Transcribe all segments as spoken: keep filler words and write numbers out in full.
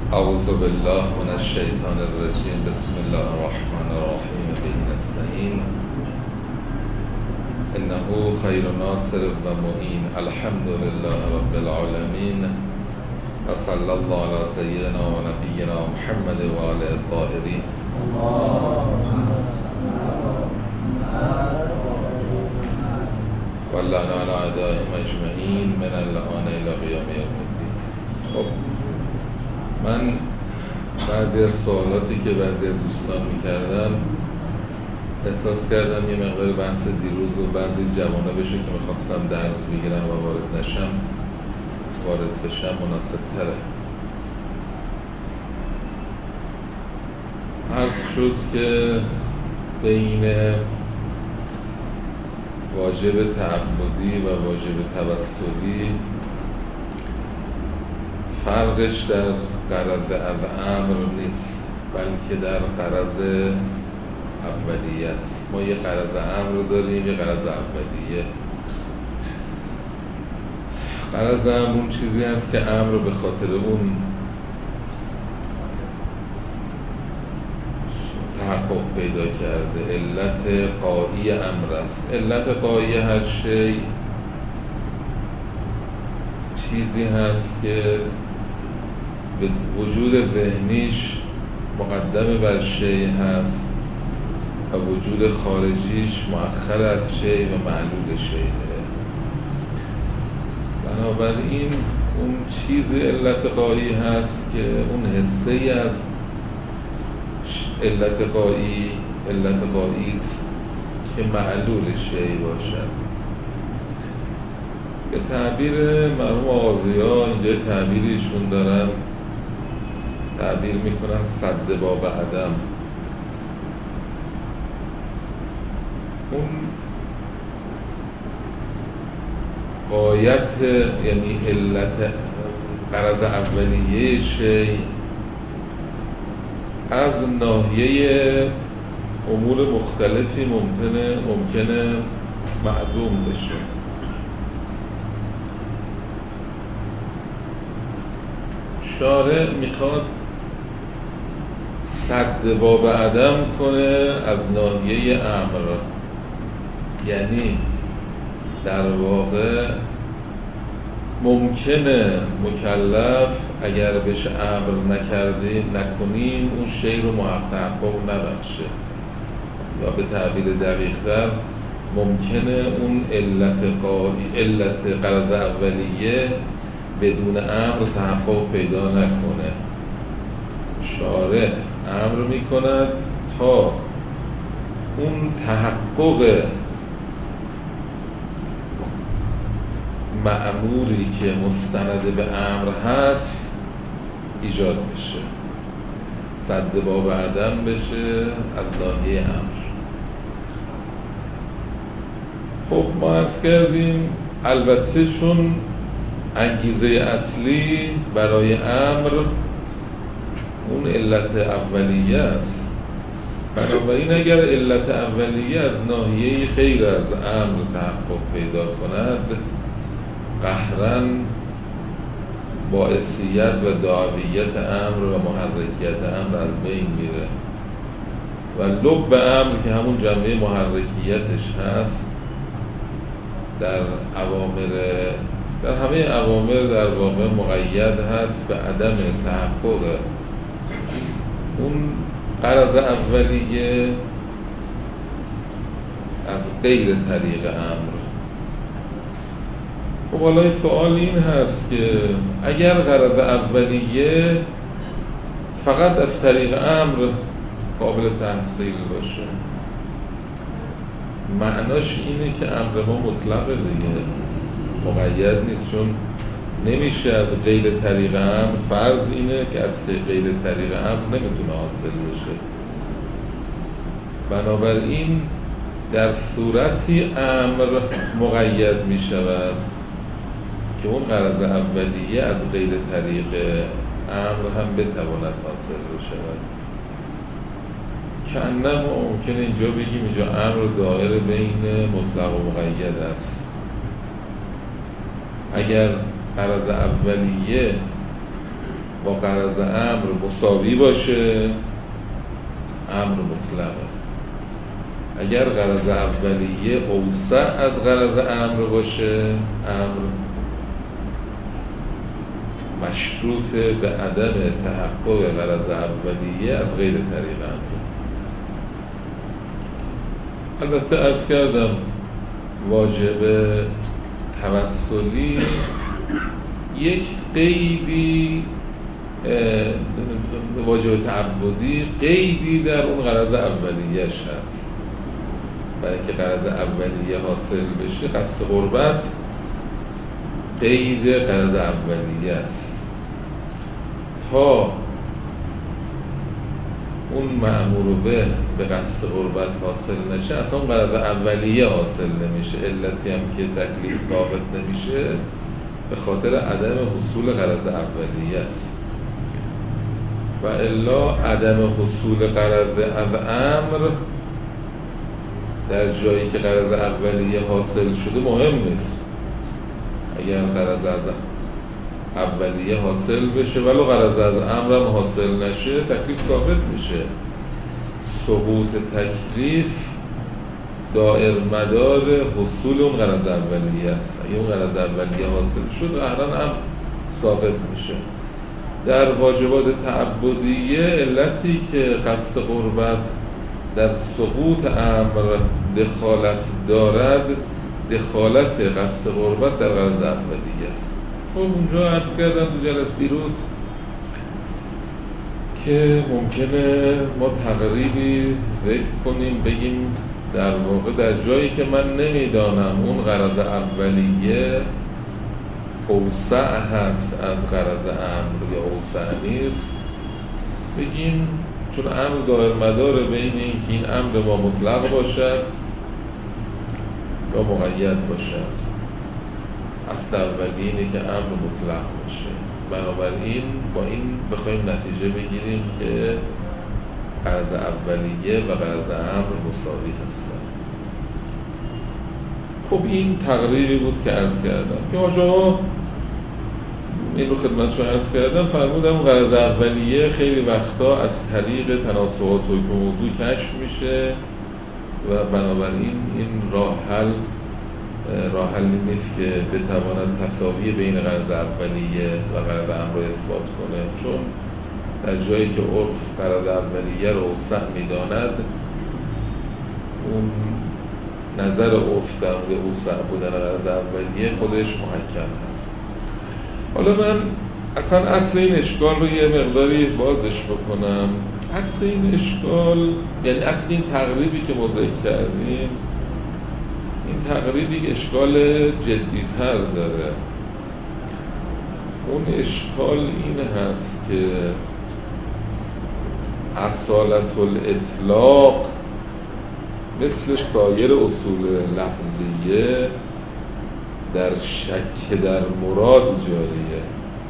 اعوذ بالله من الشیطان الرجیم. بسم الله الرحمن الرحیم. به نستعین. انه خیر ناصر و معین. الحمد لله رب العالمین و صلی الله علی سیدنا و نبینا محمد و آله الطاهرین. و لعن علی اعدائهم اجمعین من الآن الی قیام یوم الدین. خب من بعضی از سوالاتی که بعضی از دوستان میکردن احساس کردم یه مقدار بحث دیروز و بعضی جوانه بشه که میخواستم درس بگیرم و وارد نشم وارد بشم مناسب تره. عرض شد که بین واجب تعبدی و واجب توسلی فرقش در غرض از امر نیست، بلکه در غرض اولیه است. ما یه غرض امر داریم، یه غرض اولیه. غرض امر اون چیزی هست که امر به خاطر اون تحقق پیدا کرده. علت قایی امر است. علت قایی هر شی چیزی هست که به وجود ذهنیش مقدم بر شی هست و وجود خارجیش مؤخر از شی و معلول شیه. بنابراین اون چیز علت قایی هست که اون حصه ای از علت قایی علت قایی است که معلول شی باشد. به تعبیر مرحوم آغازی‌ها اینجا تعبیریشون دارن، تعبیر میکنن سد باب عدم. اون غایت یعنی علت غرض اولیه شی از ناحیه امور مختلفی ممکنه ممکنه معدوم بشه. شارع میخواد سد باب عدم کنه از ناحیه امر، یعنی در واقع ممکنه مکلف اگر بهش امر نکردیم نکنیم اون شی رو محقق نبخشه، یا به تعبیر دقیق تر ممکنه اون علت قایی علت غرض اولیه بدون امر تحقق پیدا نکنه. شارع امر میکند تا اون تحقق مأموری که مستند به امر هست ایجاد بشه، سد باب عدم بشه از ناحیه امر. خب ما عرض کردیم البته چون انگیزه اصلی برای امر اون علت اولیه است، بنابراین اگر علت اولیه از ناحیه غیر از امر تحقق پیدا کند قهراً باعثیت و دعویت امر و محرکیت امر از بین میره و لب امر که همون جنبه محرکیتش هست در اوامر در همه اوامر در واقع مقید هست به عدم تحقق اون غرض اولیه از غیر طریق امر. خب حالا سوال این هست که اگر غرض اولیه فقط از طریق امر قابل تحصیل باشه، معناش اینه که امر ما مطلقه دیگه، مقید نیست، چون نمیشه از غیر طریق امر. فرض اینه که از غیر طریق امر نمیتونه حاصل بشه. بنابراین در صورتی امر مقید میشود که اون غرض اولیه از غیر طریق امر هم بتواند حاصل بشود. که انما ممکنه اینجا بگیم اینجا امر دائر بین مطلق و مقید است. اگر غرض اولیه با غرض امر مساوی باشه امر مطلقه. اگر غرض اولیه اوسع از غرض امر باشه امر مشروط به عدم تحقق غرض اولیه از غیر طریق امر. البته عرض کردم واجب توسلی یک قیدی، واجب تعبدی قیدی در اون غرض اولیه‌اش هست. برای اینکه غرض اولیه حاصل بشه قصد قربت قید غرض اولیه است. تا اون مأمور به به قصد قربت حاصل نشه اصلا اون غرض اولیه حاصل نمیشه. علتی هم که تکلیف ثابت نمیشه به خاطر عدم حصول غرض اولیه است. و الا عدم حصول غرض از امر در جایی که غرض اولیه حاصل شده مهم نیست. اگر غرض از اولیه حاصل بشه ولو غرض از امر هم حاصل نشه تکلیف ثابت میشه. سقوط تکلیف دائر مدار حصول اون غرض اولیه است. اگه اون غرض اولیه حاصل شد قهرن هم ثابت میشه. در واجبات تعبدیه علتی که قصد قربت در سقوط امر دخالت دارد دخالت قصد قربت در غرض اولیه است. خب اونجا عرض کردم تو جلسه دیروز که ممکنه ما تقریبی ذکر کنیم بگیم در واقع در جایی که من نمیدانم اون غرض اولیه اوسع هست از غرض امر یا اوسع نیست بگیم چون امر دائر مدار بین این که این امر ما مطلق باشد یا مقید باشد. اصل اولیه اینه که امر مطلق باشه. بنابراین با این بخوایم نتیجه بگیریم که غرض اولیه و غرض امر مساوی هستند. خب این تقریبی بود که عرض کردم که آجا این رو خدمتشون عرض کردم. فرمودم غرض اولیه خیلی وقتا از طریق تناسبات حکم موضوع کشف میشه و بنابراین این راه حل راه حلی نیست که بتواند تساوی بین غرض اولیه و غرض امر رو اثبات کنه، چون در جایی که عرف غرض اولیه رو اوسع میداند اون نظر عرف در مورد اوسع بودن غرض اولیه خودش محکم هست. حالا من اصلا اصل این اشکال رو یه مقداری بازش بکنم. اصل این اشکال یعنی اصل این تقریبی که ما ذکر کردیم این تقریبی اشکال جدی‌تر داره. اون اشکال این هست که اصالت الاطلاق مثل سایر اصول لفظیه در شک در مراد جاریه،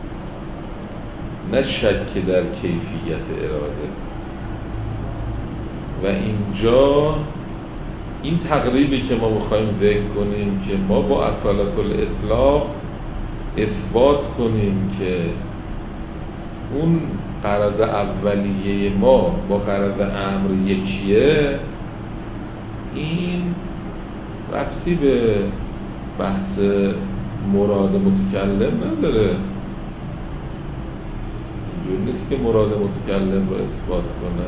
نه شک در کیفیت اراده. و اینجا این تقریبی که ما میخوایم ذکر کنیم که ما با اصالت الاطلاق اثبات کنیم که اون غرض اولیه ما با غرض امر یکیه، این ربطی به بحث مراد متکلم نداره. اینجور نیست که مراد متکلم رو اثبات کنه،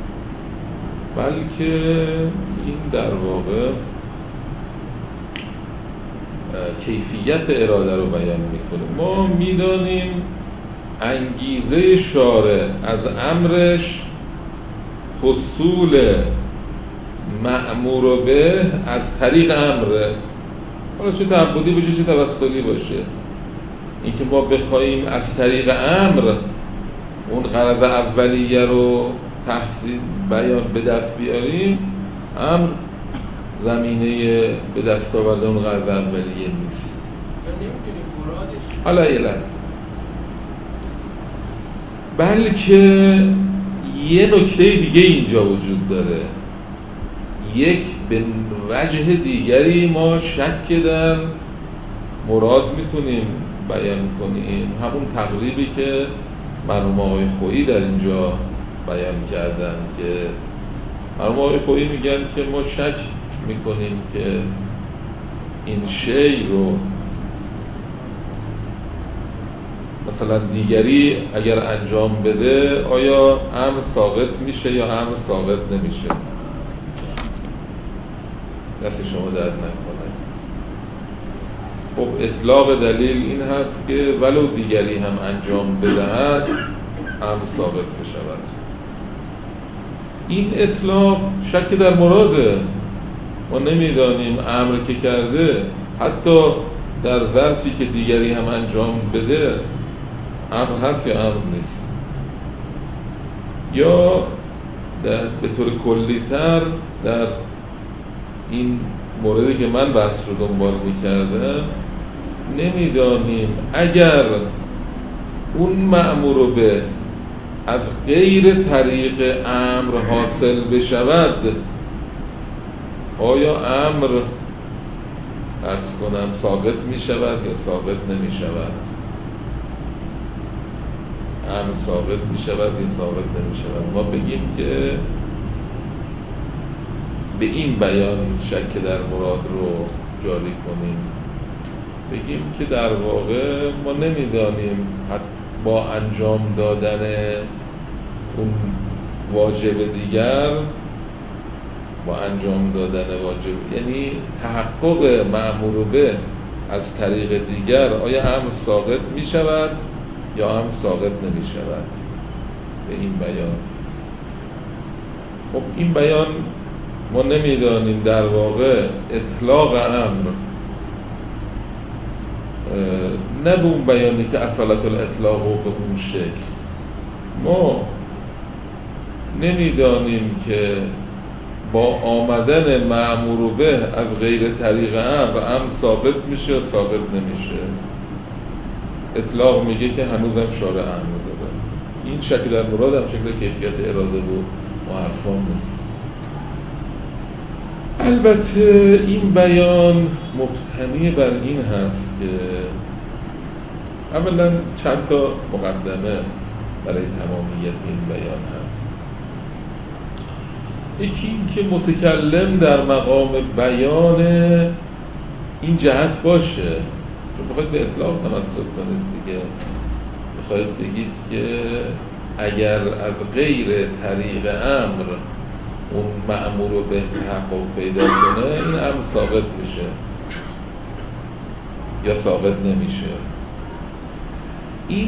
بلکه این در واقع کیفیت اراده رو بیان میکنه. ما میدانیم انگیزه شارع از امرش حصول مأمور به از طریق امره، حالا چه تعبدی باشه چه توسلی باشه. این که ما بخوایم از طریق امر اون غرض اولیه رو تحصیل بیان به دست بیاریم، امر زمینه به دست آوردن اون غرض اولیه نیست. حالا یه لحظه، بلکه یه نکته دیگه اینجا وجود داره. یک به وجه دیگری ما شک در مراد میتونیم بیان کنیم، همون تقریبی که مرحوم آقای خویی در اینجا بیان کردن که مرحوم آقای خویی میگن که ما شک میکنیم که این شی رو مثلا دیگری اگر انجام بده آیا امر ساقط میشه یا امر ساقط نمیشه. دست شما درد نکنه. خب اطلاق دلیل این هست که ولو دیگری هم انجام بدهد امر ثابت بشود. این اطلاق شک در مراده. ما نمیدانیم امر که کرده حتی در ظرفی که دیگری هم انجام بده امر هست یا امر نیست. یا در به طور کلی‌تر در این موردی که من بحث رو دنبال می‌کردم نمیدانیم اگر اون مأمور به از غیر طریق امر حاصل بشود آیا امر عرض کنم ساقط می شود یا ساقط نمی شود. امر ساقط می شود یا ساقط نمی شود. ما بگیم که به این بیان شک در مراد رو جاری کنیم، بگیم که در واقع ما نمیدانیم با انجام دادن اون واجب دیگر با انجام دادن واجب یعنی تحقق مأمور به از طریق دیگر آیا امر ساقط می شود یا امر ساقط نمی شود به این بیان. خب این بیان ما نمیدانیم در واقع اطلاق امر نه به اون بیانی که اصالت الاطلاق و به اون شکل ما نمیدانیم که با آمدن مأمور به از غیر طریق امر امر ثابت میشه یا ثابت نمیشه. اطلاق میگه که هنوزم شارع امر داره. این شکل در مراد هم شکل کیفیت اراده و محرفان نیست. البته این بیان مبتنی بر این هست که اولا چند تا مقدمه برای تمامیت این بیان هست. یکی این که متکلم در مقام بیان این جهت باشه، چون بخواید به اطلاق تمسک کنید دیگه، بخواید بگید که اگر از غیر طریق امر اون مأمور رو به تحقق پیدا کنه این امر ثابت میشه یا ثابت نمیشه. این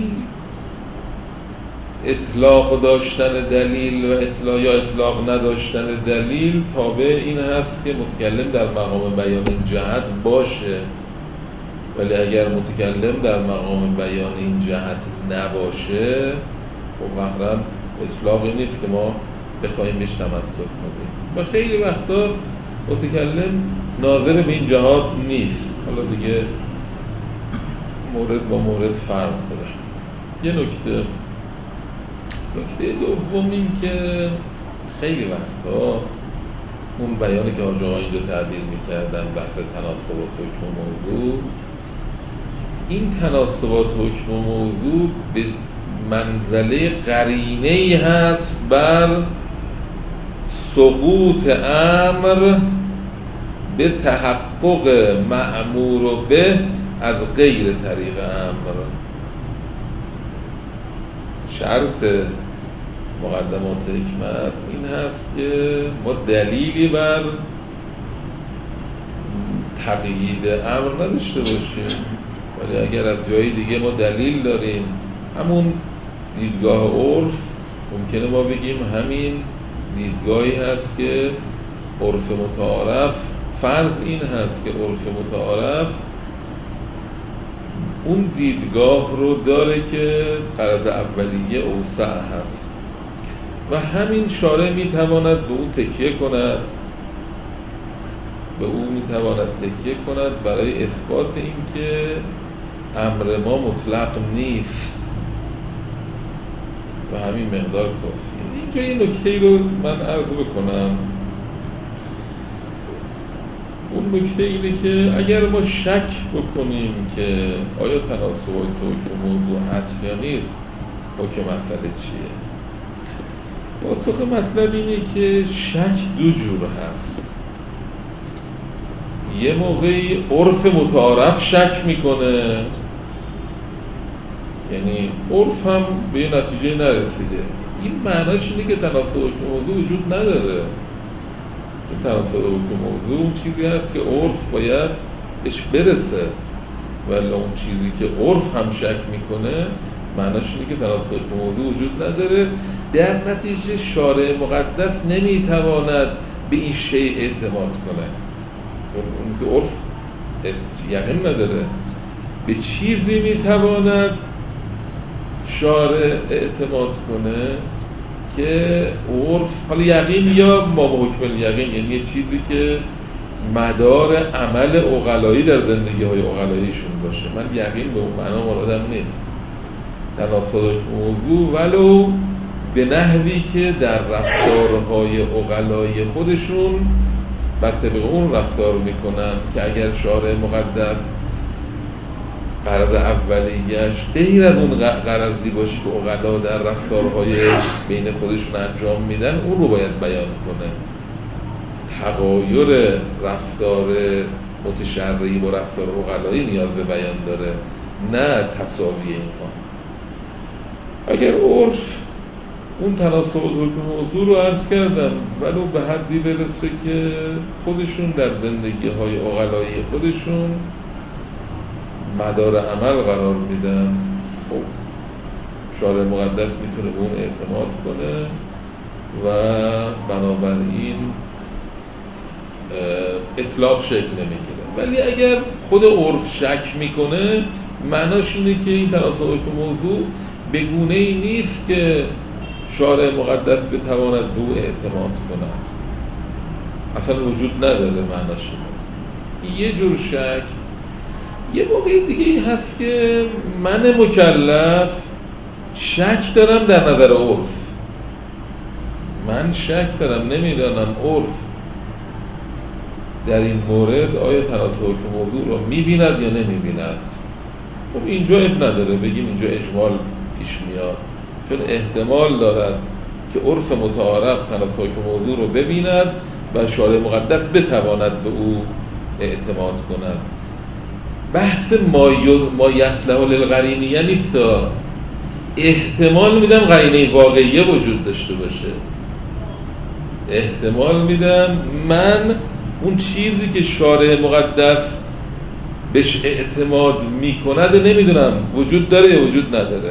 اطلاق داشتن دلیل و اطلاق یا اطلاق نداشتن دلیل تابع این هست که متکلم در مقام بیان این جهت باشه، ولی اگر متکلم در مقام بیان این جهت نباشه خب قطعاً اطلاقی نیست که ما بخوایم بهش تمسک کنیم. و خیلی وقتا متکلم ناظر به این جهات نیست. حالا دیگه مورد با مورد فرق داره. یه نکته نکته دوم این که خیلی وقتا اون بیانی که حاج آقا اینجا تعبیر میکردن بحث تناسبات حکم و موضوع، این تناسبات حکم و موضوع به منزله قرینه‌ای هست بر سقوط امر به تحقق مأمور به از غیر طریق امر. شرط مقدمات حکمت این هست که ما دلیلی بر تقیید امر نداشته باشیم، ولی اگر از جای دیگه ما دلیل داریم، همون دیدگاه عرف، ممکنه ما بگیم همین دیدگاهی هست که عرف متعارف، فرض این هست که عرف متعارف اون دیدگاه رو داره که غرض اولیه اوسع هست و همین شارع میتواند به اون تکیه کند به اون میتواند تکیه کند برای اثبات این که امر ما مطلق نیست و همین مقدار کافیه. اینجا یه نکته رو من عرض بکنم. اون نکته اینه که اگر ما شک بکنیم که آیا تناسبات حکم موضوع هست یا نیست، حکم مسئله چیه؟ پاسخ مطلب اینه که شک دو جور هست. یه موقعی عرف متعارف شک میکنه، یعنی عرف هم به یه نتیجه نرسیده. این معناش اینه که تناسب حکم موضوع وجود نداره. تناسب حکم موضوع اون چیزی هست که عرف باید بهش برسه، ولی اون چیزی که عرف هم شک میکنه معناش اینه که تناسب حکم موضوع وجود نداره. در نتیجه شارع مقدس نمیتواند به این شیء اعتماد کنه. اون که عرف یقین نداره. به چیزی میتواند شارع اعتماد کنه که عرف، حالا یقین یا ما به حکم الیقین، یعنی یه چیزی که مدار عمل عقلایی در زندگی های عقلاییشون باشه. من یقین به اون معنا مرادم نیست تناسب موضوع، ولو به نحوی که در رفتارهای عقلایی خودشون بر طبق اون رفتار میکنن که اگر شارع مقدس غرض اولیه‌اش غیر از اون غرضی باشه که عقلا در رفتارهای بین خودشون انجام میدن، اون رو باید بیان کنه. تغایر رفتار متشرعی با رفتار عقلایی نیاز به بیان داره، نه تساوی اینها. اگر عرف اون تناسب حکم موضوع رو عرض کردم ولو به حدی برسه که خودشون در زندگی های عقلایی خودشون مدار عمل قرار میدن، خب شارع مقدس میتونه به اون اعتماد کنه و بنابراین اطلاق شکل نمیگیره. ولی اگر خود عرف شک میکنه معناش اینه که این تناسب حکم موضوع به گونه ای نیست که شارع مقدس بتواند به او اعتماد کند، اصلا وجود نداره. معناش اینه. یه جور شک. یه موقع دیگه ای هست که من مکلف شک دارم در نظر عرف. من شک دارم، نمیدانم عرف در این مورد آیا تناسب حکم موضوع رو میبیند یا نمیبیند. خب اینجا اب نداره بگیم اینجا اجمال پیش میاد، چون احتمال دارد که عرف متعارف تناسب حکم موضوع رو ببیند و شارع مقدس بتواند به او اعتماد کند. بحث ما ما یصلح للقرینیه نیست. احتمال میدم قرینه واقعیه وجود داشته باشه. احتمال میدم من اون چیزی که شارع مقدس بهش اعتماد میکند نمیدونم وجود داره یا وجود نداره.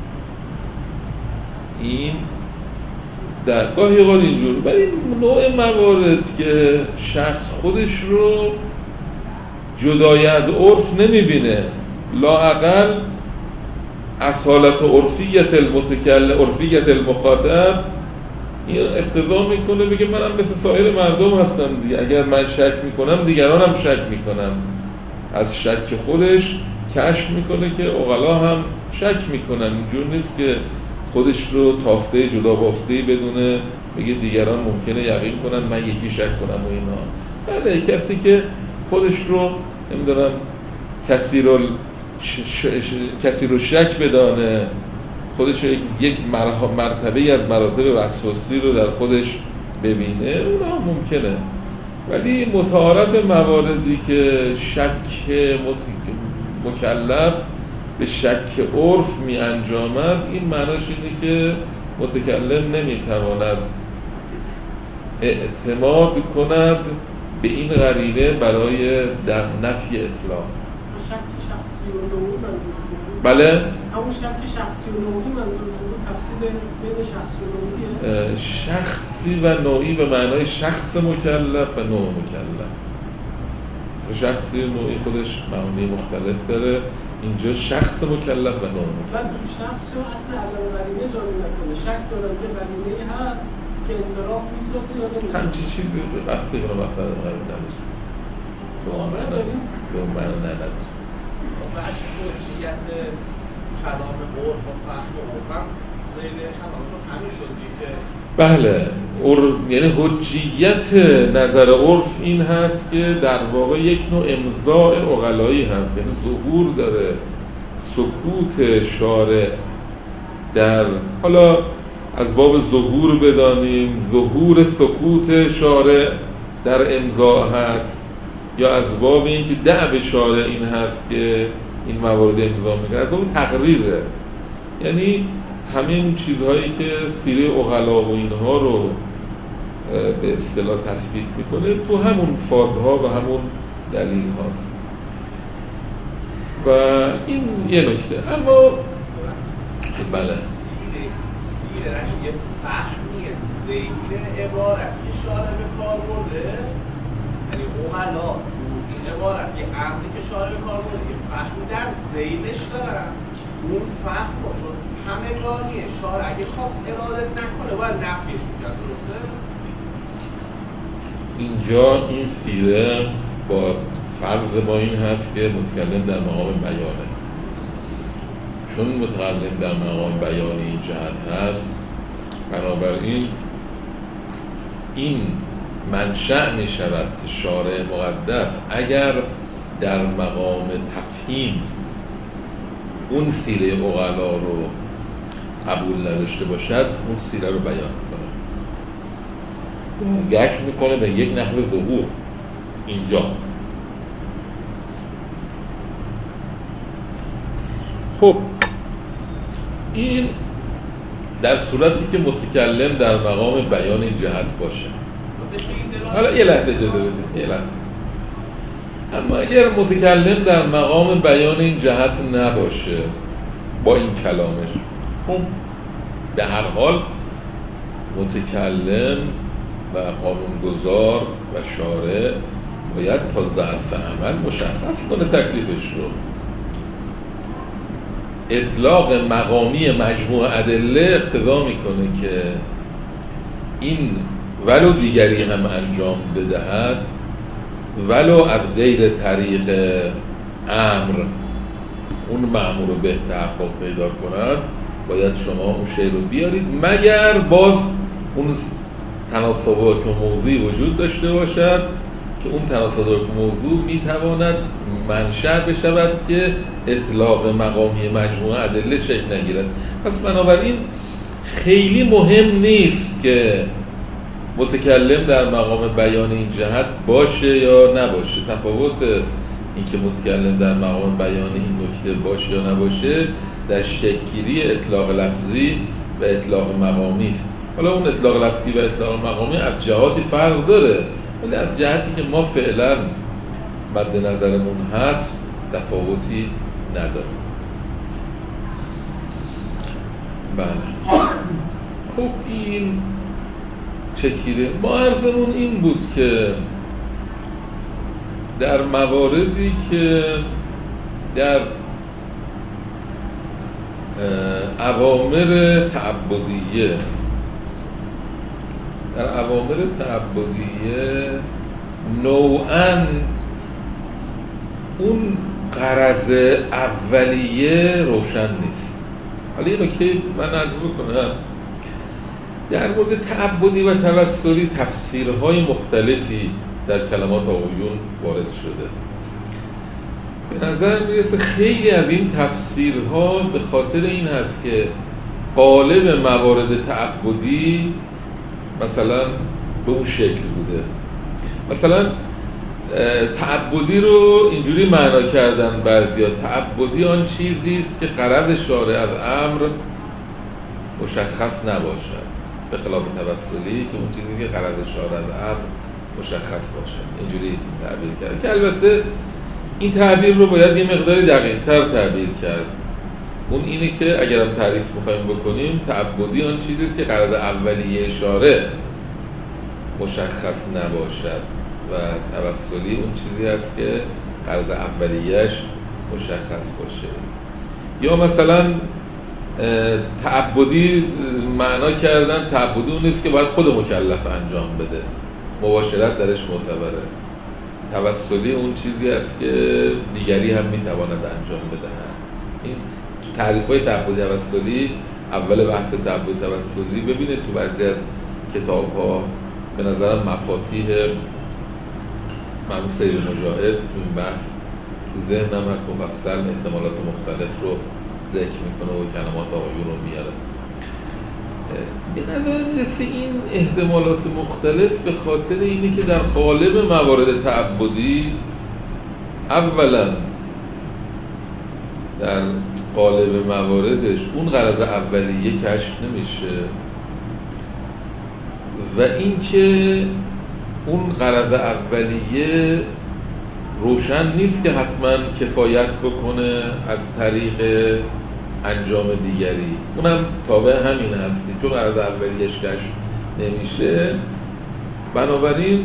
این در گاهی اوقات اینجور. ولی نوع موارد که شخص خودش رو جدای از عرف نمیبینه، لااقل اصالت عرفیت المتکلم، عرفیت المخاطب این اقتضا میکنه بگه منم مثل سایر مردم هستم دیگه. اگر من شک میکنم دیگرانم شک میکنم. از شک خودش کشف میکنه که عقلا هم شک میکنن. اینجور نیست که خودش رو تافته جدا بافته‌ای بدونه بگه دیگران ممکنه یقین کنن من یکی شک کنم و اینا. بله، کسی که خودش رو نمیدونم کسی رو ش... ش... ش... کسی رو شک بدانه، خودش یک, یک مرتبه از مراتب وسواسی رو در خودش ببینه، اونها ممکنه. ولی متعارف مواردی که شک مت... مکلف به شک عرف می انجامد، این معناش اینه که متکلم نمیتواند اعتماد کند به این قرینه برای در نفی اطلاق. شک شخصی و نوعی منظورتون؟ بله؟ همون شک شخصی و نوعی منظورتون بود؟ تفصیل بین شخصی و نوعیه؟ شخصی و نوعی به معنای شخص مکلف و نوع مکلف. شخصی و نوعی خودش معانی مختلف داره. اینجا شخص مکلف و نوع مکلف. بعد تو شخص چون اصل علم قرینه جاری نکنه، شک دارن که قرینه هست که انصراف میسازه یا نمیسازه. همچی چیزی وقتی کنه مطلب قرینه نداره. به اون معنا به اون معنا نداره. بعد حجیت کلام عرف و فهم عرفم زیر کلام همین شدی که بله، یعنی حجیت نظر عرف این هست که در واقع یک نوع امضاء عقلایی هست، یعنی ظهور داره. سکوت شارع در حالا از باب ظهور بدانیم، ظهور سکوت شارع در امضا هست، یا از باب این که دعو شارع این هست که این موارد امضا میکنه، از باب تقریره. یعنی همین چیزهایی که سیره عقلا و اینها رو به اصطلاح تثبیت میکنه تو همون فازها و همون دلیل هاست و این یه نکته. اما بله سیره یه فهمی زیر عبارت که شارع به کار برده، یعنی عقلا این عبارت یه امری که شارع به کار برده یه فهمی در زیلش دارن، اون فهم چون همگانیه، شارع اگه خواست اراده نکنه باید نفیش میکرد. درسته؟ اینجا این سیره با فرض ما این هست که متکلم در مقام بیانه، چون متکلم در مقام بیان این جهت هست، بنابراین این منشأ می شود که شارع مقدس اگر در مقام تفهیم اون سیره عقلا رو قبول نداشته باشد، اون سیره رو بیان کنه، گشت میکنه به یک نحو ظهور. اینجا خب این در صورتی که متکلم در مقام بیان این جهت باشه. حالا یه لحظه اجازه بدید، یه لحظه. اما اگر متکلم در مقام بیان این جهت نباشه با این کلامش، خب به هر حال متکلم و قانونگذار و شارع باید تا ظرف عمل مشخص کنه تکلیفش رو. اطلاق مقامی مجموع ادله اقتضا میکنه که این ولو دیگری هم انجام بدهد، ولو از غیر طریق امر اون مأمور رو به تحقق پیدا کند، باید شما اون شی رو بیارید، مگر باز اون تناسبات موضوعی وجود داشته باشد که اون تناسبات موضوع میتواند منشأ بشود که اطلاق مقامی مجموعه ادله شکل نگیرد. پس بنابراین خیلی مهم نیست که متکلم در مقام بیان این جهت باشه یا نباشه. تفاوت این که متکلم در مقام بیان این نکته باشه یا نباشه در شکل‌گیری اطلاق لفظی و اطلاق مقامی است. حالا اون اطلاق لفظی و اطلاق مقامی از جهاتی فرق داره، ولی از جهتی که ما فعلا مد نظرمون هست تفاوتی نداره. بله خب این چکیره. ما عرضمون این بود که در مواردی که در اوامر تعبدیه در اوامر تعبدیه نوعاً اون غرض اولیه روشن نیست. حالا این نکته من عرض بکنم، در مورد تعبدی و توسلی تفسیرهای مختلفی در کلمات آقایون وارد شده. به نظر میرسه خیلی از این تفسیرها به خاطر این هست که قالب موارد تعبدی مثلا به اون شکل بوده. مثلا تعبدی رو اینجوری معنا کردن بعضیا، تعبدی آن چیزی است که غرض شارع از امر مشخص نباشد، به خلاف توسلی که اون چیزی که غرض شارع از امر مشخص باشد. اینجوری تعبیر کرد که البته این تعبیر رو باید یه مقدار دقیق‌تر تعبیر کرد. اون اینه که اگرم تعریف بخوایم بکنیم، تعبدی آن چیزی است که غرض اولیه شارع مشخص نباشد و توسلی اون چیزی است که غرض اولیه‌اش مشخص باشه. یا مثلا تعبدی معنا کردن، تعبدی اون نیست که باید خود مکلف انجام بده، مباشرت درش معتبره. توسلی اون چیزی است که دیگری هم میتواند انجام بده. این تعریف‌های تعبدی توسلی، اول بحث تعبدی توسلی ببینید تو بعضی از کتاب‌ها به نظرم مفاتیح مرحوم سید مجاهد تو این بحث ذهنم هست، مفصل احتمالات مختلف رو ذکر میکنه و کلمات آقایون رو میاره. به نظر میرسه این احتمالات مختلف به خاطر اینه که در قالب موارد تعبدی اولا در قالب مواردش اون غرض اولیه کشف نمیشه و اینکه اون غرض اولیه روشن نیست که حتما کفایت بکنه از طریق انجام دیگری، اونم تابع همین هستی چون غرض اولیه‌اش کشف نمیشه. بنابراین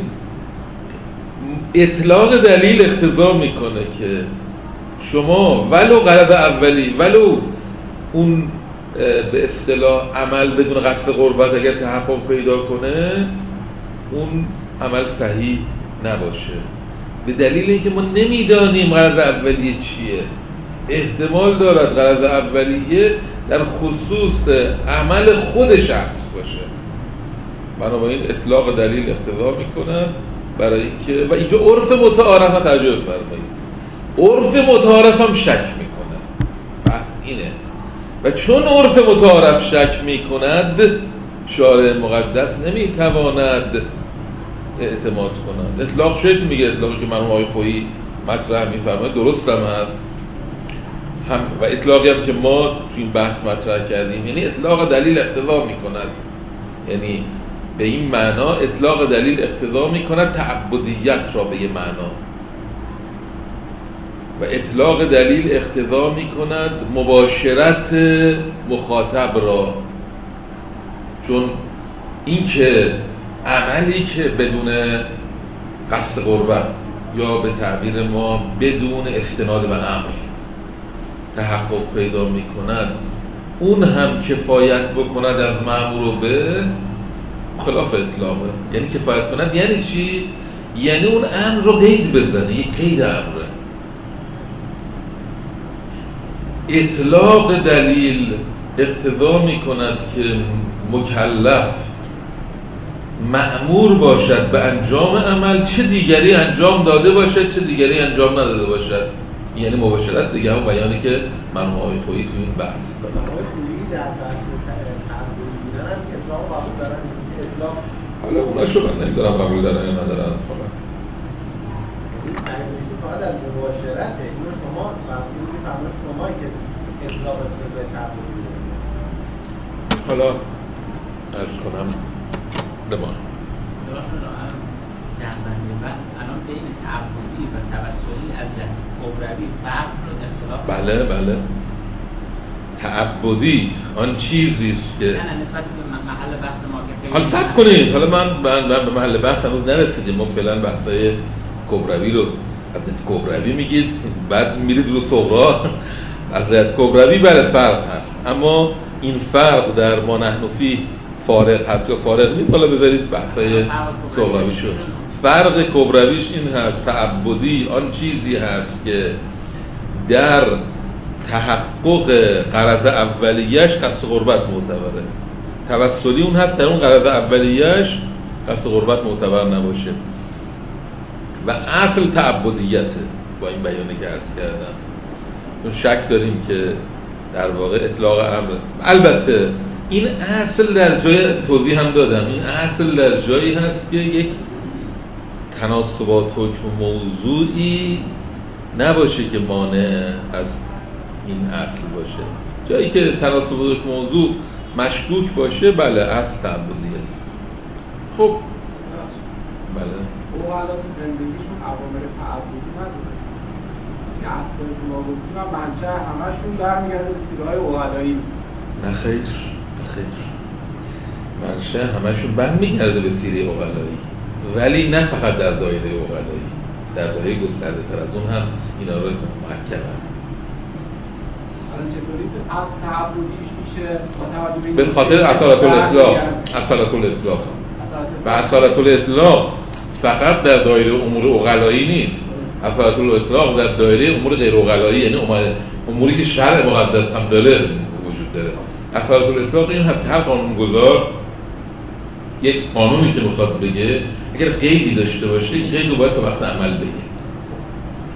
اطلاق دلیل اقتضا میکنه که شما ولو غرض اولی ولو اون به اصطلاح عمل بدون قصد قربت اگر تحقق پیدا کنه اون عمل صحیح نباشه، به دلیل اینکه ما نمیدانیم غرض اولیه چیه. احتمال دارد غرض اولیه در خصوص عمل خود شخص باشه، بنابراین اطلاق دلیل اقتضا میکنن برای اینکه و اینجا عرف متعارف هم توجه فرمایید، عرف متعارف هم شک میکنه، بحث اینه. و چون عرف متعارف شک میکند شارع مقدس نمیتواند اعتماد کند. اطلاق شکل میگه، اطلاقی که مرحوم آقای خویی مطرح میفرماید درست هم هست هم و اطلاقی هم که ما تو این بحث مطرح کردیم، یعنی اطلاق دلیل اقتضا میکند، یعنی به این معنا اطلاق دلیل اقتضا میکند تعبدیت را به یه معنا و اطلاق دلیل اقتضا میکند مباشرت مخاطب را، چون این که عملی که بدون قصد قربت یا به تعبیر ما بدون استناد به امر تحقق پیدا میکند اون هم کفایت بکند از مأمور به خلاف اطلاقه. یعنی کفایت کند یعنی چی؟ یعنی اون امر رو قید بزنه، یک قید امره. اطلاق دلیل اقتضا میکند که مکلف مأمور باشد به انجام عمل، چه دیگری انجام داده باشد چه دیگری انجام نداده باشد، یعنی مباشرت دیگه هم بیانی که مرحوم آقای خویی تو این بحث دارن. آقای خویی در بحث تعبدی بودن هم اطلاق قبول دارن، اطلاق حالا اوناشو من نمیدارم قبول دارن یا ندارن. فقط این تعبیرشون فقط در مباشرته، اینو شما فرمودید فرمود شمایی که اطلاقتون رو به تعبدی بودن. حالا عرض کنم دمان جنبنده بحث الان بین تعبدی و توسلی از جهت قبروی فرق شد، اختلاف. بله بله تعبدی آن چیزی است که نه نه نسبت به محل بحث ما که حالا صبر کنید، حالا من من به محل بحث هنوز نرسیدیم، ما فعلا بحثای کبروی رو از کبروی میگید بعد میرید رو صغرا. از جهت کبروی بله فرق هست، اما این فرق در ما نحن فیه فارق هست یا فارق نیست، حالا بذارید بحثای صغروی شد. فرق کبرویش این هست تعبدی آن چیزی هست که در تحقق غرض اولیه‌اش قصد قربت معتبره، توسلی اون هست در اون غرض اولیه‌اش قصد قربت معتبر نباشه و اصل تعبدیته. با این بیانه که عرض کردم چون شک داریم که در واقع اطلاق امر، البته این اصل در جای توضیح هم دادم، این اصل در جایی هست که یک تناسبات حکم موضوعی نباشه که مانع از این اصل باشه. جایی که تناسبات حکم موضوع مشکوک باشه بله اصل تعبدیت. خب بله او حالات زندگیشون عوامل تعبدی نداره، این اصل که ما گفتیم هم منشأ همشون برمیگرده به سیرهای اوغلایی. نه خیر خیر منشأ همشون برمیگرده به سیره اوغلایی، ولی نه فقط در دایره اوغلایی، در دایره گسترده تر از اون هم اینا رو محکمن. الان چطوری از تعبدیش میشه به خاطر اصالت الاطلاق، اصالت الاطلاق و اصالت الاطلاق فقط در دایره امور اوغلایی نیست، اصالت الاطلاق در دایره امور غیر اوغلایی، یعنی اموری که شرع مقدس هم داره وجود داره. اصالت الاطلاق این هست هر قانونگذار یک قانونی که میخواد بگه اگر قیدی داشته باشه این قید رو باید تا وقت عمل بگه،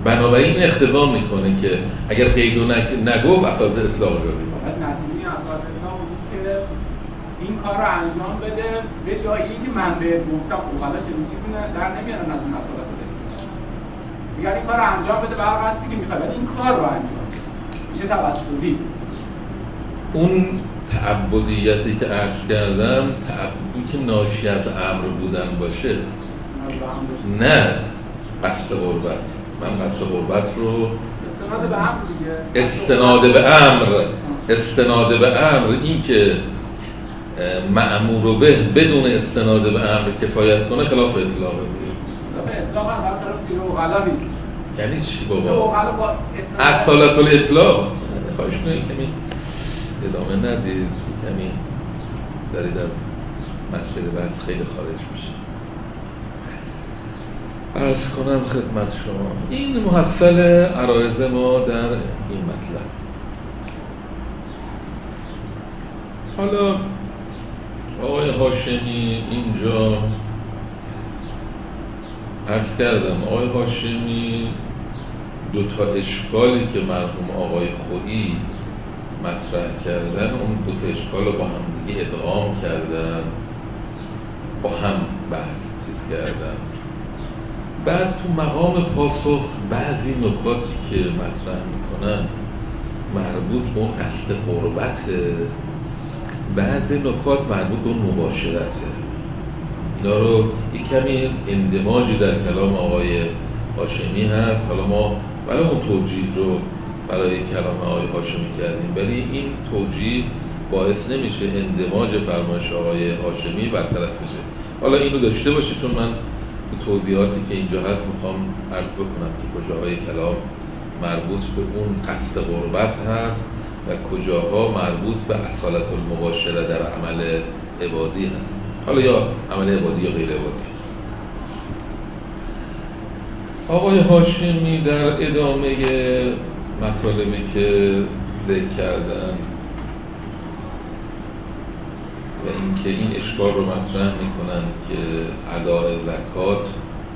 بنابراین اقتضا میکنه که اگر قید و نگفت اساس اطلاق جاری فقط نتیجه اساس اطلاق بود که این کار رو انجام بده به جایی که من بهت گفتم او حالا چنین چیزی در نمیارن از اون اصالت الاستثناء. میگن این کار رو انجام بده برای قصدی که میخواد این کار رو انجام بده میشه توسلی. اون تعبدیتی که عرض کردم تعبدی که ناشی از امر بودن باشه نه قصد قربت. من قصد قربت رو استناد به امر دیگه استناد به امر استناد به امر این که مأمور به بدون استناد به امر کفایت کنه خلاف اطلاقه دیگه. خلاف اطلاق هم برای طرف سیره اغلا نیست. یعنی چی اغلا بابا؟ با اصالت الاطلاق خواهش کنید کمی ادامه ندید کمی دارید در مسئله بحث خیلی خارج میشه. عرض کنم خدمت شما این محصل عرایض ما در این مطلب. حالا آقای هاشمی اینجا عرض کردم آقای هاشمی دو تا اشکالی که مرحوم آقای خویی مطرح کردن اون دو تا اشکال رو با هم دیگه ادغام کردن با هم بحث چیز کردن. بعد تو مقام پاسخ بعضی نکاتی که مطرح میکنن مربوط به اون قصد قربته، بعضی نکات مربوط به اون مباشرته. اینا رو یک کمی اندماجی در کلام آقای هاشمی هست. حالا ما ولی اون توجیه رو برای کلام آقای هاشمی کردیم ولی این توجیه باعث نمیشه اندماج فرمایش آقای هاشمی برطرف بشه. حالا اینو داشته باشید چون من تو توضیحاتی که اینجا هست میخوام عرض بکنم که کجاهای کلام مربوط به اون قصد قربت هست و کجاها مربوط به اصالت المباشره در عمل عبادی هست، حالا یا عمل عبادی یا غیر عبادی. آقای هاشمی در ادامه مطالبی که ذکر کردن و اینکه این اشکال رو مطرح میکنن که اداء زکات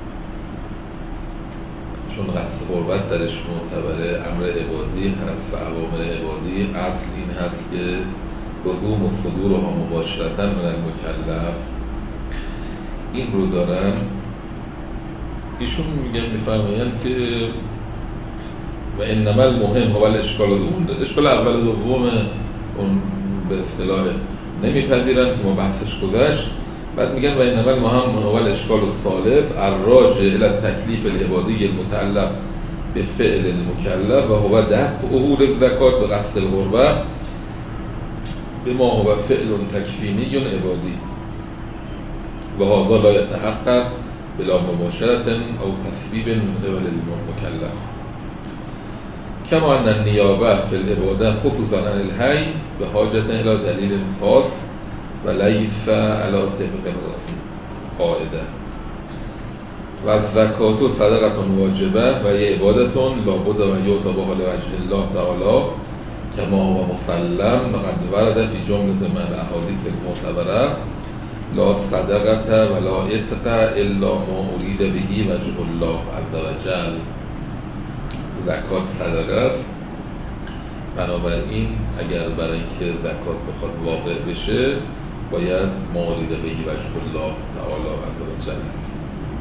چون قصد قربت درش معتبره امر عبادی هست و اوامر عبادی اصل این هست که لزوم و صدورها مباشرتاً من المکلف این رو دارن. ایشون میگن میفرمایند که و انما المهم هو الاشکال اون اشکال اول دوم اون به اصطلاح نمیپذیرن که ما بحثش گذشت. بعد میگن و انما المهم هو الاشکال الثالث الراجع الى التکلیف العبادی المتعلق به فعل المکلف و هو دفعه للزکات به قصد القربه بما هو فعل تکفینی عبادی و هذا لا يتحقق بلا مباشرة او تثبیب من قبل المکلف كما ان النیابه في العباده خصوصا عن الحی به حاجت الى دلیل خاص و لیس علی طبق قاعده و الزکات صدقه واجبه و هي عبادة لابد و یعطى بها لوجه الله تعالی كما هو مسلم قد ورد في جملة من الاحاديث المعتبره لا صدقه ولا عتق الا ما اريد به وجه الله عز وجل. زکات صدقه است، بنابراین اگر برای اینکه زکات بخواد واقع بشه باید ما اريد به وجه الله تعالی عز وجل است.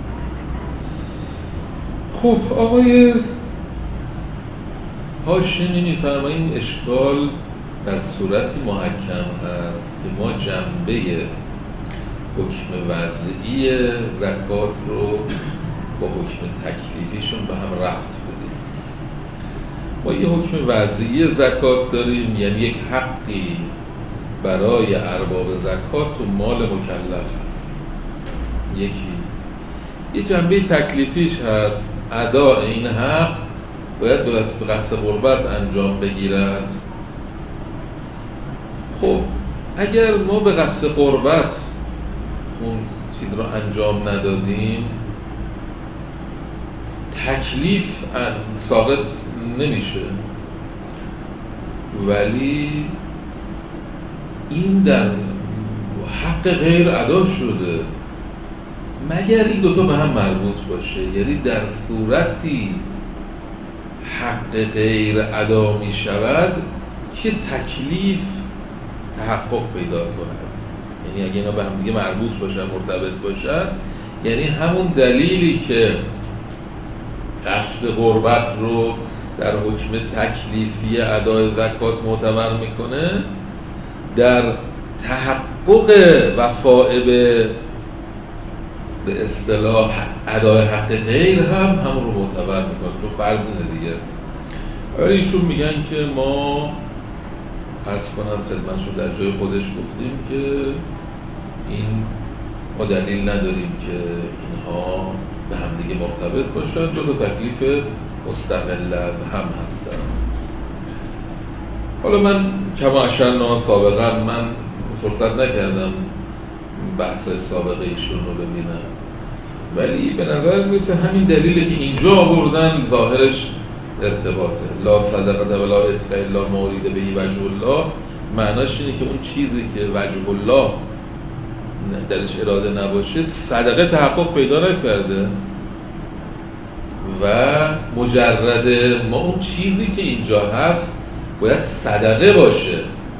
خب آقای هاشمی میفرمایند این اشکال در صورتی محکم هست که ما جنبه حکم وضعی زکات رو با حکم تکلیفیشون به هم ربط بدیم. ما یه حکم وضعی زکات داریم، یعنی یک حقی برای ارباب زکات و مال مکلف هست. یکی یه جنبه تکلیفیش هست، اداء این حق باید به قصد قربت انجام بگیرد. خب اگر ما به قصد قربت اون چیز رو انجام ندادیم تکلیف ساقط نمیشه، ولی این در حق غیر ادا شده مگر این دوتا به هم مربوط باشه، یعنی در صورتی حق غیر ادا می شود که تکلیف تحقق پیدا کند. یعنی اگه اینا به هم دیگه مربوط باشن، مرتبط باشن، یعنی همون دلیلی که قصد قربت رو در حکم تکلیفی ادای زکات معتبر میکنه، در تحقق وفاء به به اصطلاح ادای حق غیر هم همون رو معتبر میکنه، چون فرض اینه دیگه. ولی ایشون میگن که ما عرض کنم خدمتشون در جای خودش گفتیم که این ما دلیل نداریم که اینها به هم دیگه مرتبط باشن، دو تا تکلیف مستقل هم هستن. حالا من کما اشرنا سابقا من فرصت نکردم بحث سابقه ایشون رو ببینم، ولی به نظر میسه همین دلیله که اینجا آوردن ظاهرش ارتباطه. لا صدقه ولا عتق الا ما ارید به وجه الله، معناش اینه که اون چیزی که وجه الله درش اراده نباشه صدقه تحقق پیدا نکرده و مجرد ما اون چیزی که اینجا هست باید صدقه باشه،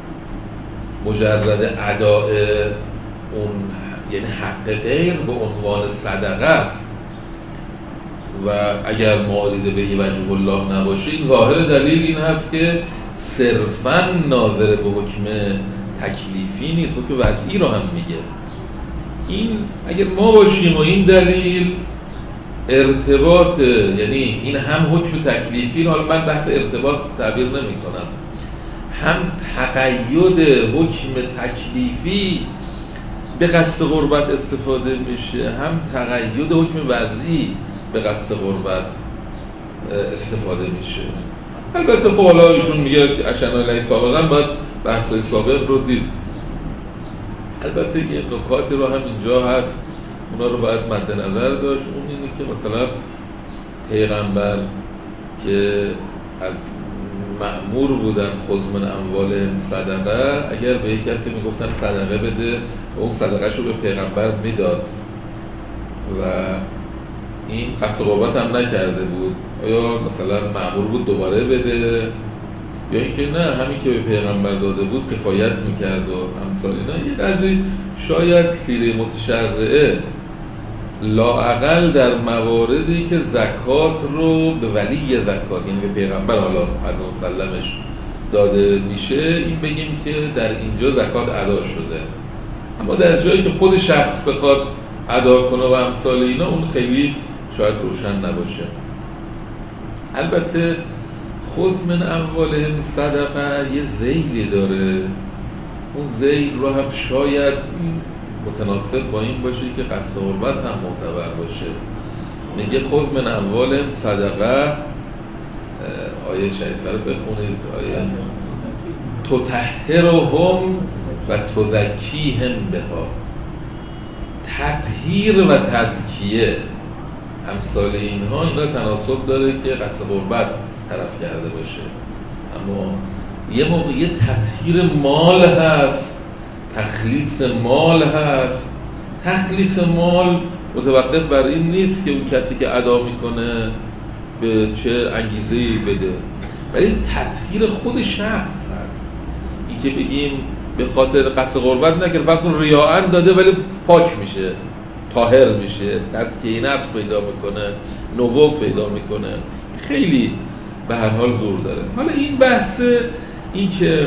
مجرد اداء اون یعنی حق غیر به عنوان صدقه است و اگر مورد به وجه الله نباشه، این ظاهر دلیل این هست که صرفاً ناظر به حکم تکلیفی نیست، حکم وضعی رو هم میگه. این اگر ما باشیم و این دلیل ارتباط، یعنی این هم حکم تکلیفی، حالا من بحث ارتباط تعبیر نمی کنم، هم تقید حکم تکلیفی به قصد قربت استفاده میشه، هم تقید حکم وضعی به قصد قربت استفاده میشه. البته خب حالا ایشون میگه اشرنا علیه سابقا باید بحثای سابق رو دید. البته یه نکاتی رو هم اینجا هست، اونا رو باید مد نظر داشت. اون اینه که مثلا پیغمبر که از مأمور بودن خذ من اموالهم صدقه، اگر به یک کسی میگفتن صدقه بده و اون صدقه شو به پیغمبر میداد و این قصد قربت هم نکرده بود، آیا مثلا مأمور بود دوباره بده یا اینکه نه همین که به پیغمبر داده بود کفایت میکرد و امثال اینا؟ یه قدری شاید سیره متشرعه لااقل در مواردی که زکات رو به ولی زکات، یعنی به پیغمبر حالا از مسلمش داده میشه، این بگیم که در اینجا زکات ادا شده، اما در جایی که خود شخص بخواد ادا کنه و امثال اینا اون خیلی شاید روشن نباشه. البته خذ من اموالهم صدقه یه ذیلی داره، اون ذیل رو هم شاید متناسب با این باشه که قصد قربت هم معتبر باشه. میگه خذ من اموالهم صدقه، آیه شریفه رو بخونید، آیه تطهرهم و تزکیهم بها، تطهیر و تزکیه امثال اینها، اینا تناسب داره که قصد قربت طرف کرده باشه. اما یه موقع یه تطهیر مال هست، تخلیص مال هست. تخلیص مال متوقف بر این نیست که اون کسی که ادا میکنه به چه انگیزه‌ای بده، ولی تطهیر خود شخص هست. این که بگیم به خاطر قصد قربت نکرد، فقط اون ریاء داده ولی پاک میشه، طاهر میشه، تزکیه نفس پیدا میکنه، نووف پیدا میکنه، خیلی به هر حال زور داره. حالا این بحث این که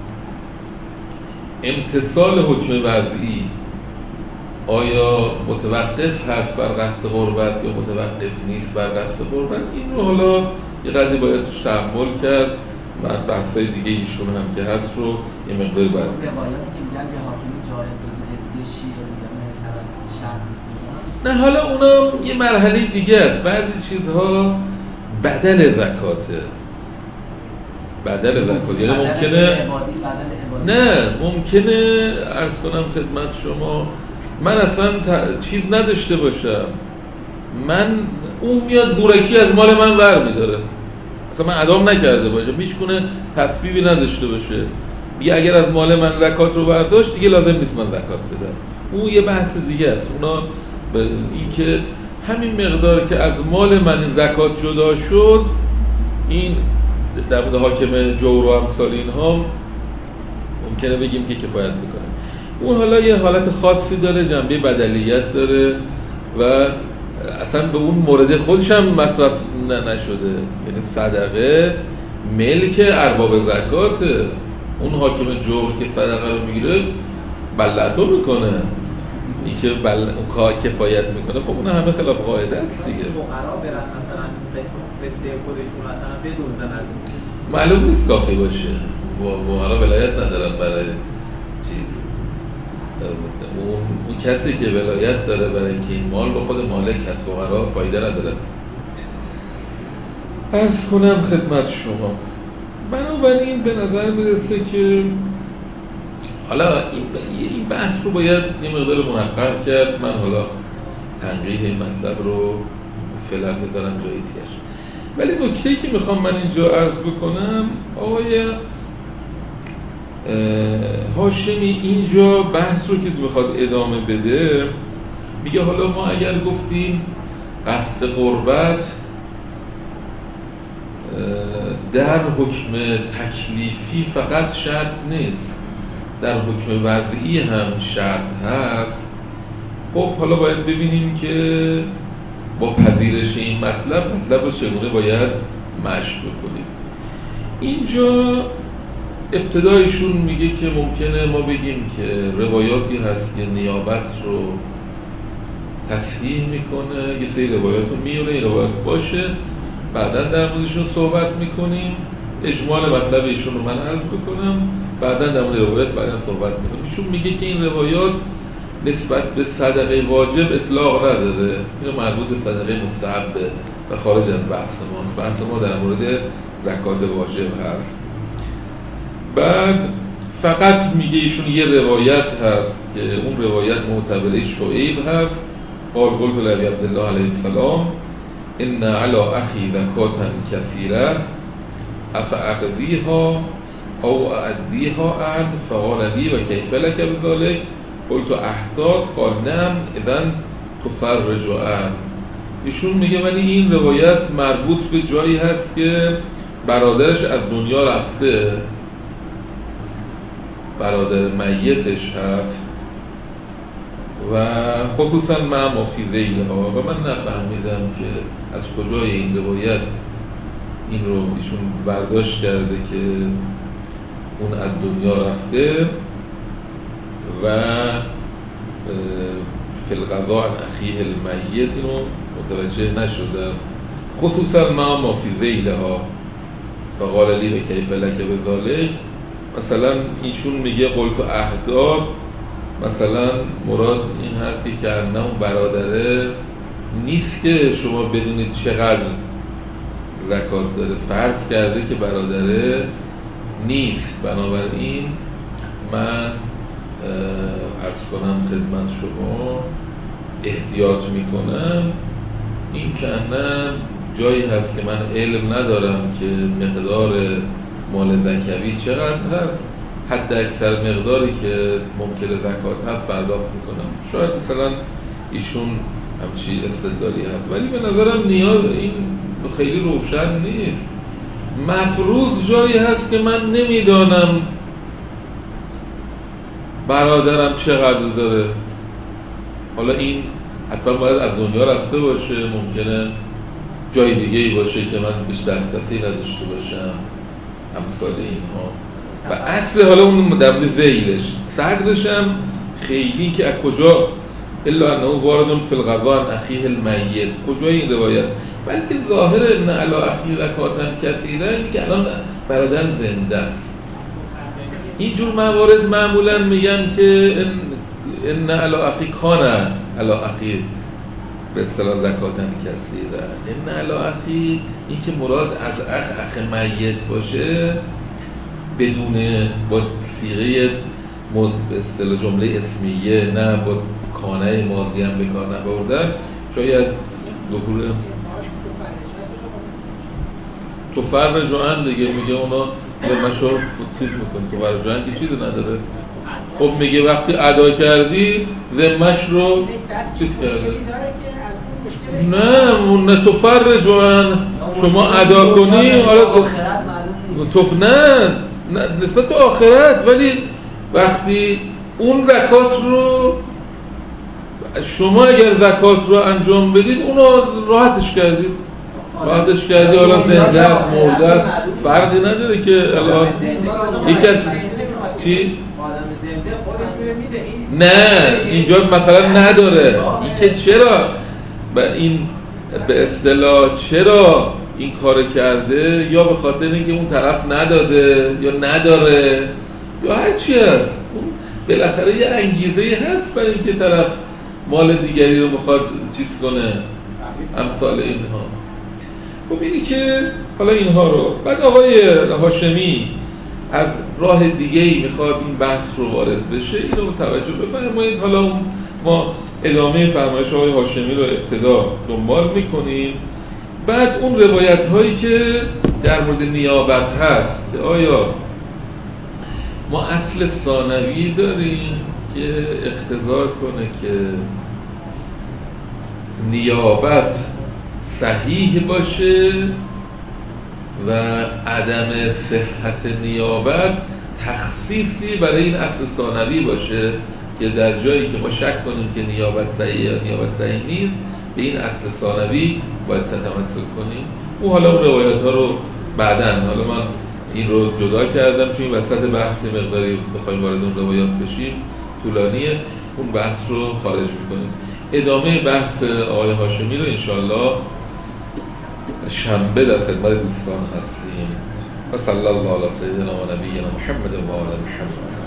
امتصال حکم وضعی آیا متوقف هست بر قصد قربت یا متوقف نیست بر قصد قربت، این رو حالا یه قدری باید توش تأمل کرد. من بحثای دیگه ایشون هم که هست رو یه مقدار باید روایاتی که میگن که حاکم جاهل بدونه دیگه شیعه میگن طرف شرط نیست. نه حالا اونا یه مرحله دیگه است. بعضی چیزها بدل زکاته، بدل زکات، یعنی ممکنه نه ممکنه عرض کنم خدمت شما من اصلا ت... چیز نداشته باشم، من اون میاد زورکی از مال من ور میداره، اصلا من ادام نکرده باشم، هیچ گونه تسبیبی نداشته باشه، دیگه اگر از مال من زکات رو برداشت دیگه لازم نیست من زکات بدم. اون یه بحث دیگه است. اونا این که همین مقدار که از مال من زکات جدا شد این در مورد حاکم جور و امثال اینها ممکنه بگیم که کفایت میکنه. اون حالا یه حالت خاصی داره، جنبه بدلیت داره و اصلا به اون مورد خودش هم مصرف نشده، یعنی صدقه ملک ارباب زکاته. اون حاکم جور که صدقه رو میگیره بلعتو میکنه، این که بل... اون کار کفایت میکنه، خب اون همه خلاف قاعده است دیگه. فقرا برن مثلا قسم قصه خودشون مثلا بدوزن از اون، معلوم نیست کافی باشه، فقرا ولایت ندارن برای چیز. اون اون کسی که ولایت داره برای اینکه این مال به خود مالک از فقرا فایده نداره. عرض کنم خدمت شما، بنابراین به نظر میرسه که حالا این این بحث رو باید یه مقدار منقح کرد. من حالا تنقیح این مطلب رو فعلا میذارم جای دیگرش، ولی نکته‌ای که میخوام من اینجا عرض بکنم، آقای هاشمی اینجا بحث رو که میخواد ادامه بده، میگه حالا ما اگر گفتیم قصد قربت در حکم تکلیفی فقط شرط نیست، در حکم وضعی هم شرط هست. خب حالا باید ببینیم که با پذیرش این مطلب مطلب رو چگونه باید مشق بکنیم. اینجا ابتدایشون میگه که ممکنه ما بگیم که روایاتی هست که نیابت رو تصحیح میکنه، یه سری روایات رو میاره، این روایات باشه، بعدا در موردشون صحبت میکنیم. اجمال مطلب ایشون رو من عرض بکنم، بعدا در مورد روایات بعدا صحبت میکنیم. ایشون میگه که این روایات نسبت به صدقه واجب اطلاق نداره، این مربوط به صدقه مستحبه و خارج از بحث ماست. بحث ما در مورد زکات واجب هست. بعد فقط میگه ایشون یه روایت هست که اون روایت معتبره شعیب هست، قال قلت لعلی عبدالله علیه السلام ان علی اخی زکاتا کثیره افاقضیها او اعدیها عن فقال لی و کیف لک بذلک قلت احتاط قال نعم اذن تفرج عن. ایشون میگه ولی این روایت مربوط به جایی هست که برادرش از دنیا رفته، برادر میتش هست و خصوصا مع ما فی ذیلها، و من نفهمیدم که از کجای این روایت این رو ایشون برداشت کرده که اون از دنیا رفته و فی القضاء عن اخیه المیت اینو متوجه نشدم. خصوصا مع ما فی ذیلها فقال لی و کیف لک بذلک، مثلا ایشون میگه قلت احداب، مثلا مراد این هستی که انه برادره نیست که شما بدونید چقدر زکات داره، فرض کرده که برادره نیست. بنابراین من عرض کنم خدمت شما احتیاط میکنم، این که نه جایی هست که من علم ندارم که مقدار مال زکوی چقدر هست، حد اکثر مقداری که ممکنه زکات هست پرداخت میکنم. شاید مثلا ایشون همچی استدلالی هست، ولی به نظرم نیاز این خیلی روشن نیست. مفروض جایی هست که من نمیدانم برادرم چقدر داره، حالا این حتما باید از دنیا رفته باشه، ممکنه جای دیگه ای باشه که من بیش دسترسی نداشته باشم، امثال اینها. و اصل حالا اون در مورد ذیلش، صدرش هم خیلی که از کجا الا انه وارد فی القضاء عن اخیه المیت، کجای این روایت؟ بلکه ظاهر ان علی اخیه زکاتا کثیره، این که الان برادر زنده است. اینجور موارد معمولا میگن که ان علی اخی کان علی اخی به اصطلاح زکاتا کثیره، ان علی اخی این که مراد از اخ اخ میت باشه بدون با صیغه مد به اصطلاح جمله اسمیه، نه با کانه ماضی هم به کار نبردن، شاید ظهور تفرج عن دیگه میگه اونا ذمه‌شو چیز میکنه، تفرج عن که چیزی نداره. خب میگه وقتی ادا کردی ذمه‌ش رو چیز کرده. داره که از اون نه اون تو فرج و شما ادا کنی حالا تو نه نسبت به آخرت، ولی وقتی اون زکات رو شما اگر زکات رو انجام بدید اونو راحتش کردید راحتش کردی، حالا زنده مرده فرقی نداره که الان یکی از چی؟ نه اینجا مثلا نداره این که چرا این به اصطلاح چرا این کار کرده، یا به خاطر اینکه اون طرف نداده یا نداره یا هر چی هست، اون بالاخره یه انگیزه هست برای اینکه طرف مال دیگری رو بخواد چیز کنه، امثال اینها. خب اینی که حالا اینها رو بعد آقای هاشمی از راه دیگه‌ای میخواد این بحث رو وارد بشه، اینو توجه بفرمایید. حالا ما ادامه فرمایش آقای هاشمی رو ابتدا دنبال میکنیم، بعد اون روایت هایی که در مورد نیابت هست که آیا ما اصل ثانوی داریم که اقتضا کنه که نیابت صحیح باشه و عدم صحت نیابت تخصیصی برای این اصل ثانوی باشه که در جایی که ما شک کنیم که نیابت صحیح یا نیابت صحیح نیست به این اصل ثانوی باید تتمسک کنیم. او حالا اون روایت ها رو بعدن، حالا من این رو جدا کردم چون این وسط بحث مقداری بخوایم وارد اون روایات بشیم طولانیه، اون بحث رو خارج میکنیم. ادامه بحث آقای هاشمی رو انشالله شنبه در خدمت دوستان هستیم. و صلی الله علی سیدنا و نبینا محمد و آل محمد.